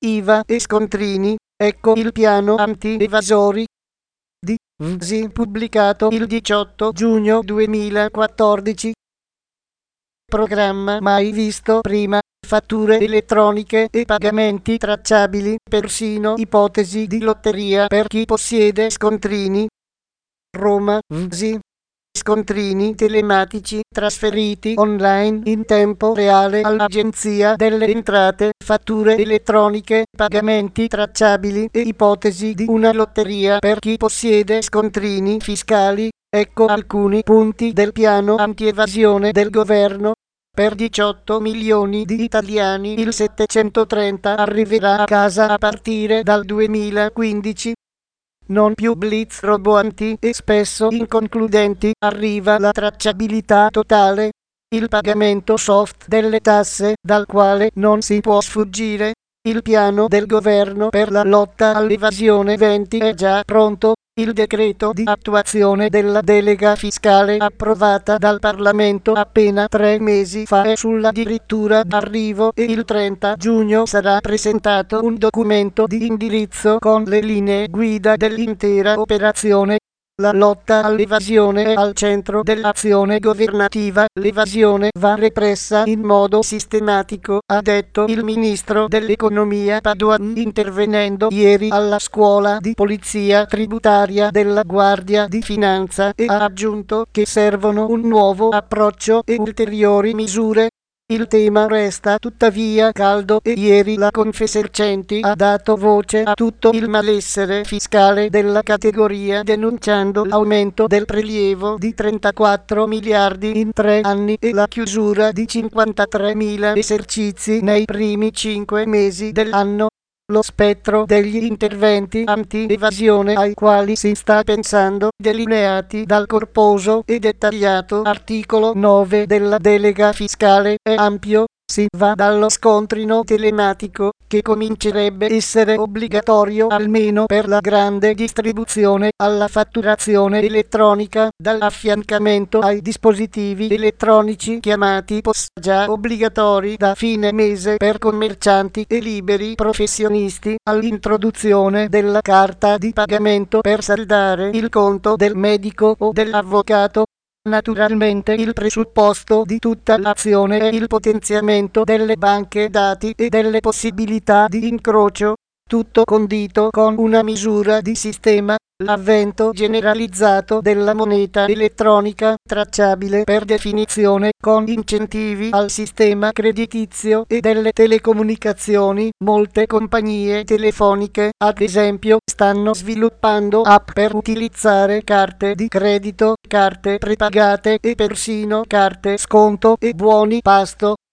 IVA e scontrini, ecco il piano anti-evasori di VSI pubblicato il 18 giugno 2014. Programma mai visto prima, fatture elettroniche e pagamenti tracciabili, persino ipotesi di lotteria per chi possiede scontrini. Roma, VSI. Scontrini telematici trasferiti online in tempo reale all'Agenzia delle Entrate, fatture elettroniche, pagamenti tracciabili e ipotesi di una lotteria per chi possiede scontrini fiscali. Ecco alcuni punti del piano anti-evasione del governo. Per 18 milioni di italiani il 730 arriverà a casa a partire dal 2015. Non più blitz roboanti e spesso inconcludenti, arriva la tracciabilità totale, il pagamento soft delle tasse dal quale non si può sfuggire. Il piano del governo per la lotta all'evasione 20 è già pronto. Il decreto di attuazione della delega fiscale approvata dal Parlamento appena 3 mesi fa è sull'addirittura d'arrivo e il 30 giugno sarà presentato un documento di indirizzo con le linee guida dell'intera operazione. La lotta all'evasione è al centro dell'azione governativa, l'evasione va repressa in modo sistematico, ha detto il ministro dell'economia Padoan intervenendo ieri alla scuola di polizia tributaria della Guardia di Finanza e ha aggiunto che servono un nuovo approccio e ulteriori misure. Il tema resta tuttavia caldo e ieri la Confesercenti ha dato voce a tutto il malessere fiscale della categoria denunciando l'aumento del prelievo di 34 miliardi in 3 anni e la chiusura di 53.000 esercizi nei primi 5 mesi dell'anno. Lo spettro degli interventi anti-evasione ai quali si sta pensando, delineati dal corposo e dettagliato articolo 9 della delega fiscale, è ampio. Si va dallo scontrino telematico, che comincerebbe essere obbligatorio almeno per la grande distribuzione, alla fatturazione elettronica, dall'affiancamento ai dispositivi elettronici chiamati POS, già obbligatori da fine mese per commercianti e liberi professionisti, all'introduzione della carta di pagamento per saldare il conto del medico o dell'avvocato. Naturalmente il presupposto di tutta l'azione è il potenziamento delle banche dati e delle possibilità di incrocio, tutto condito con una misura di sistema, l'avvento generalizzato della moneta elettronica, tracciabile per definizione, con incentivi al sistema creditizio e delle telecomunicazioni. Molte compagnie telefoniche, ad esempio, stanno sviluppando app per utilizzare carte di credito, carte prepagate e persino carte sconto e buoni pasto.